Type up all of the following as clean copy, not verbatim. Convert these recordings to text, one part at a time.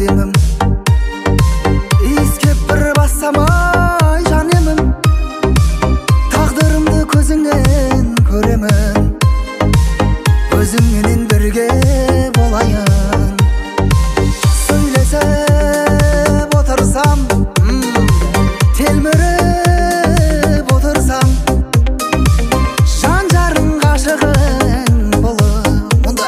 демім, иіскеп бір бассамай жан емім, тағдырымды көзіңнен көремін, өзіңменен бірге болайын. Сөйлесіп отырсам, телміріп отырсам, жан жарың ғашығың болып мұнда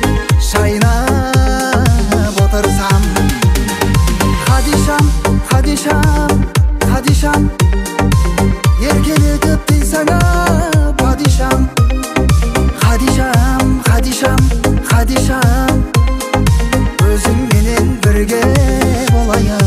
шайнап отырсам. Хадишам, Хадишам, Хадишам, еркелетіп дейсаңа падишам. Хадишам, Хадишам, Хадишам, өзіңменен бірге болайын.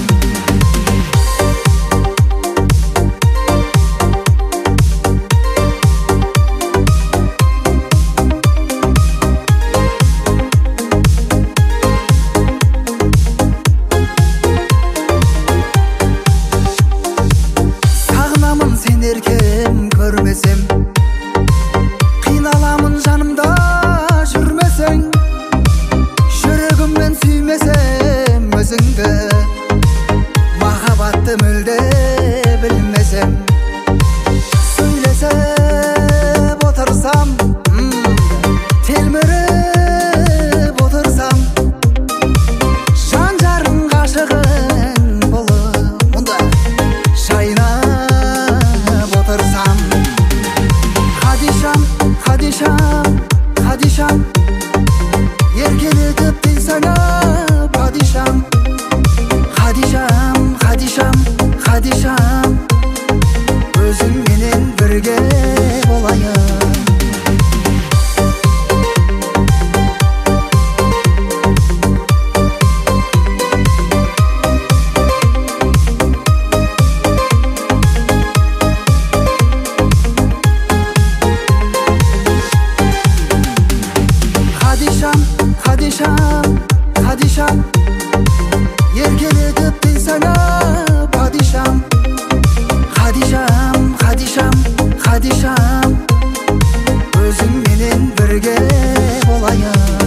Сағынамын сен еркем көрмесем, қиналамын жанымда жүрмесең, жүрегіммен сүймесем өзіңді, махаббатты мүлде білмесем. Сөйлесіп отырсам, телміріп отырсам, жан жарың ғашығың болып мұнда шайнап отырсам. Хадишам, Хадишам, Хадишам, еркелетіп дейсаңа падишам. Хадишам, Хадишам, Хадишам, өзіңменен бірге болайын. Хадишам, Хадишам, Хадишам, еркелетіп дейсаңа падишам. Хадишам, Хадишам, Хадишам, өзіңменен бірге болайын.